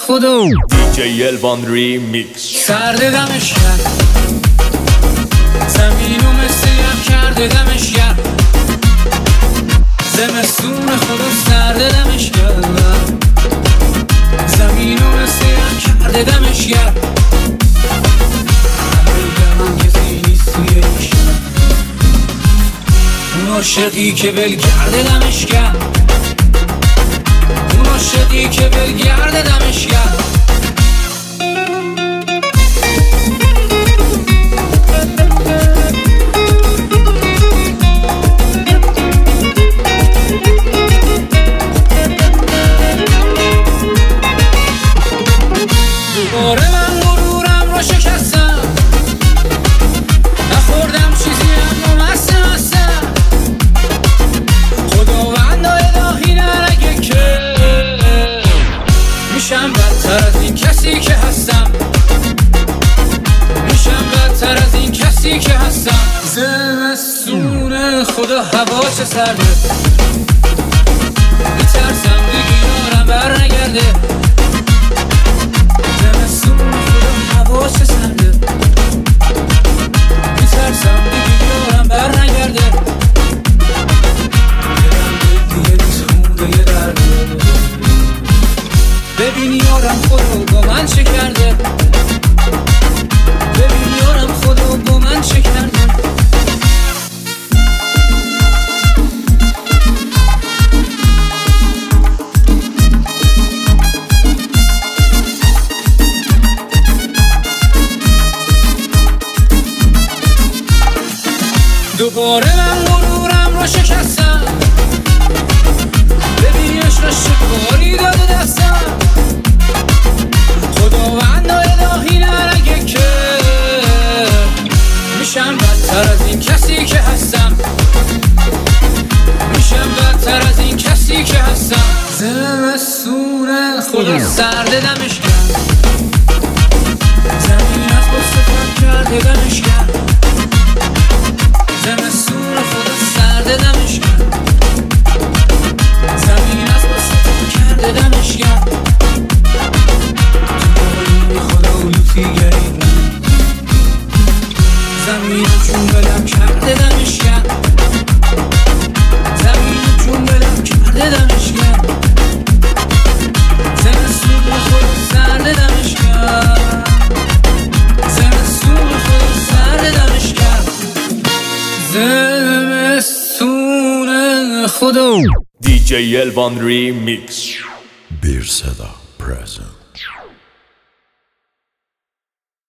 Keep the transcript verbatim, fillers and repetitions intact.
خدا دیجی الوان ریمیکس. سرد دمش کرد زمینو مثل یخ کرده دمش کرد زمستون خدا سرد دمش کرد زمینو مثل یخ کرده دمش کرد من کسی نیست توی این شهر اون عاشقی که ول کرده دمش کرد اون عاشقی که ول کرده دمش کرد دوباره من غرورم رو شکستم نخوردم چیزی اما مستم مستم خداوند الهی نرگه که میشم بدتر از این کسی که هستم میشم بدتر از این کسی که هستم زمستون خدا هوا چه سرده میترسم دیگه یارم بر نگرده زمستون خدا هوا چه سرده میترسم دیگه یارم بر نگرده دلم دیگه نیست خونده یه درده ببین یارم خدا با من چه کرده ببین یارم خدا با من چه کرده دوباره من غرورم رو شکستم ببین عشقش چه کاری داده دستم خداوند الهی نرگه که میشم بدتر از این کسی که هستم میشم بدتر از این کسی که هستم زمستون خدا سرد دمش کرد زمین از بسته پاک کرده دمش کرد زمستون خدا سرد دمش کرد زمین از بسته کرده دمش کرد تو خدا لوتی گرید زمین چون بلم کرده دمش کرد زمین چون بلم کرده دمش کرد زمستون خدا سرد دمش کرد زمستون خدا سرد دمش کرد زمستون خدا دیجی الوان ریمیکس. Bir Seda present.